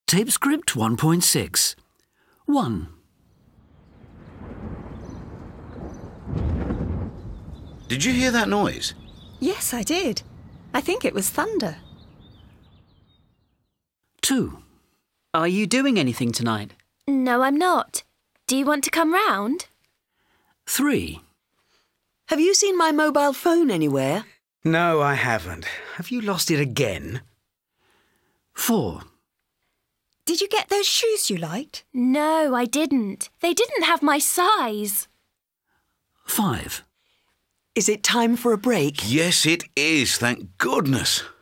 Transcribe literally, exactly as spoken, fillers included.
Tape script one point six. one. Did you hear that noise? Yes, I did. I think it was thunder. two. Are you doing anything tonight? No, I'm not. Do you want to come round? three. Have you seen my mobile phone anywhere? No, I haven't. Have you lost it again? four. Did you get those shoes you liked? No, I didn't. They didn't have my size. five. Is it time for a break? Yes, it is, thank goodness.